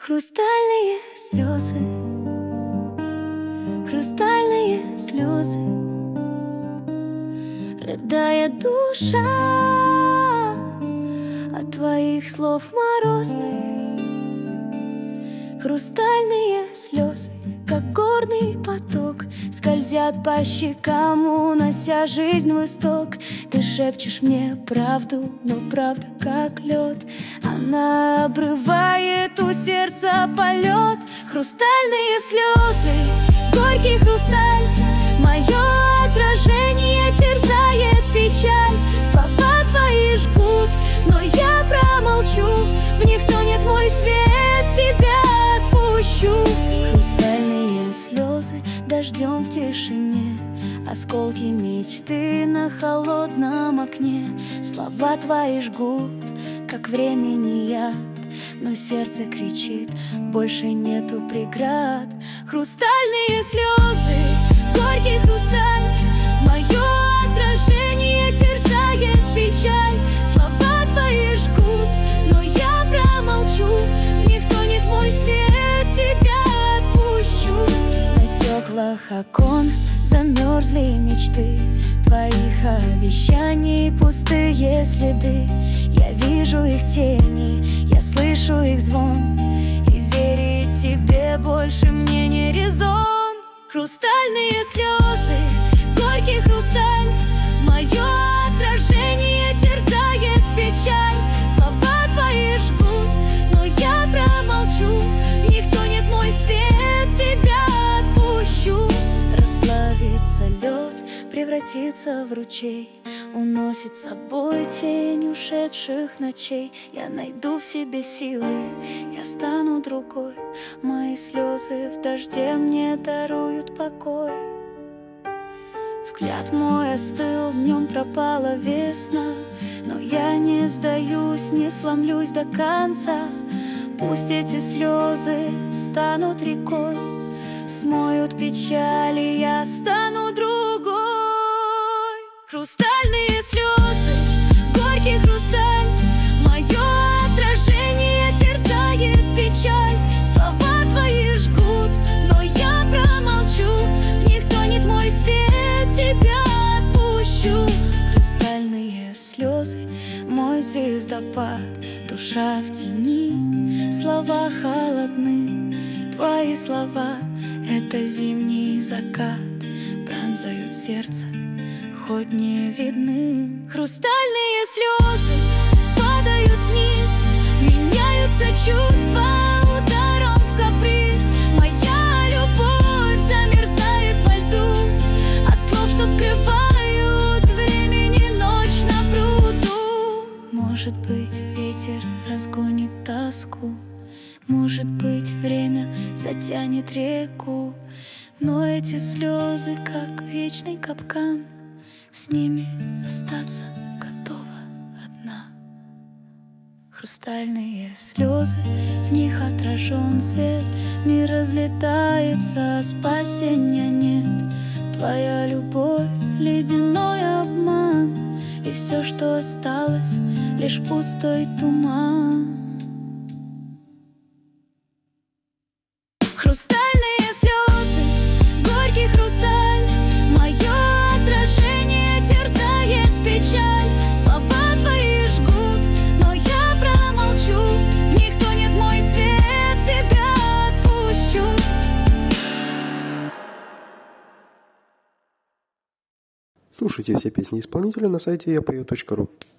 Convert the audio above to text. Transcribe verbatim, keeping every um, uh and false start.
Хрустальные слезы, хрустальные слезы, рыдая душа от твоих слов морозных. Хрустальные слезы, как горный поток, скользят по щекам, унося жизнь в исток. Ты шепчешь мне правду, но правда как лед, она обрывает у сердца полет. Хрустальные слезы, горький хрусталь, мое отражение терзает печаль. Слова твои жгут, но я промолчу, в них тонет мой свет, тебя отпущу. Хрустальные слезы дождем в тишине, осколки мечты на холодном окне. Слова твои жгут, как времени яд, но сердце кричит, больше нету преград. Хрустальные слезы, горький хрусталь, мое отражение терзает печаль. Слова твои жгут, но я промолчу, в них тонет мой свет, тебя отпущу. На стеклах окон замерзли мечты, твоих обещаний пустые следы. Я вижу их тени, я слышу их звон, и верить тебе больше мне не резон. Хрустальные слезы, горький хрусталь, мое отражение терзает печаль. Слова твои жгут, но я промолчу, в них тонет мой свет, тебя отпущу. Расплавится лед, превратится в ручей, уносит с собой тень ушедших ночей. Я найду в себе силы, я стану другой, мои слезы в дожде мне даруют покой. Взгляд мой остыл, в нем пропала весна, но я не сдаюсь, не сломлюсь до конца. Пусть эти слезы станут рекой, смоют печали, я стану другой. Хрустальные слезы, горький хрусталь, мое отражение терзает печаль. Слова твои жгут, но я промолчу, в них тонет мой свет, тебя отпущу. Хрустальные слезы, мой звездопад, душа в тени, слова холодны. Твои слова — это зимний закат, пронзают сердце, хоть не видны. Хрустальные слезы падают вниз, меняются чувства ударом в каприз. Моя любовь замерзает во льду от слов, что скрывают времени ночь на пруду. Может быть, ветер разгонит тоску, может быть, время затянет реку, но эти слезы, как вечный капкан, с ними остаться готова одна. Хрустальные слезы, в них отражен свет, мир разлетается, спасения нет. Твоя любовь — ледяной обман, и все, что осталось, лишь пустой туман. Хрустальные слезы, горький хрусталь, мое отражение терзает печаль. Слова твои жгут, но я промолчу, в них тонет мой свет, тебя отпущу. Слушайте все песни исполнителя на сайте я пою точка ру.